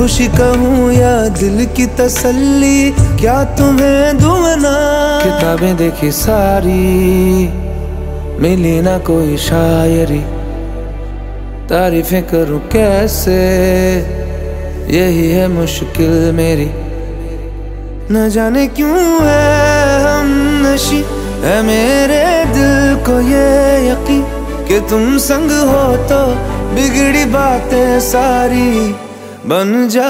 खुशी कहूँ या दिल की तसल्ली, क्या तुम्हें दूँ ना। किताबें देखी सारी, मिली ना कोई शायरी, तारीफें करूँ कैसे, यही है मुश्किल मेरी। न जाने क्यों है हम नशी, है मेरे दिल को ये यकीन कि तुम संग हो तो बिगड़ी बातें सारी बन जा।